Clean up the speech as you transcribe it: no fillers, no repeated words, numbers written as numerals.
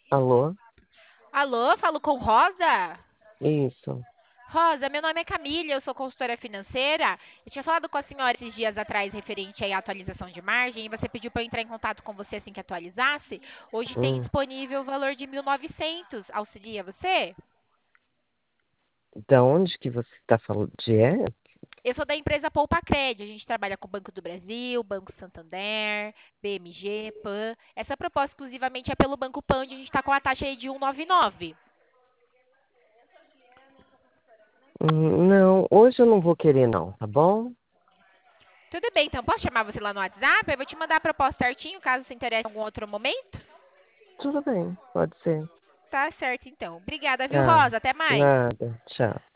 Alô? Alô, falo com Rosa? Isso. Rosa, meu nome é Camila, eu sou consultora financeira. Eu tinha falado com a senhora esses dias atrás referente aí à atualização de margem e você pediu para eu entrar em contato com você assim que atualizasse. Hoje tem Hum. disponível o valor de 1.900. Auxilia você? Da onde que você está falando? De é? Eu sou da empresa Poupa Cred. A gente trabalha com o Banco do Brasil, Banco Santander, BMG, PAN. Essa proposta exclusivamente é pelo Banco PAN, onde a gente está com a taxa aí de 1,99. Não, hoje eu não vou querer não, tá bom? Tudo bem, então posso chamar você lá no WhatsApp? Eu vou te mandar a proposta certinho, caso você interesse em algum outro momento. Tudo bem, pode ser. Tá certo, então. Obrigada, viu, Tá, Rosa? Até mais. nada, tchau.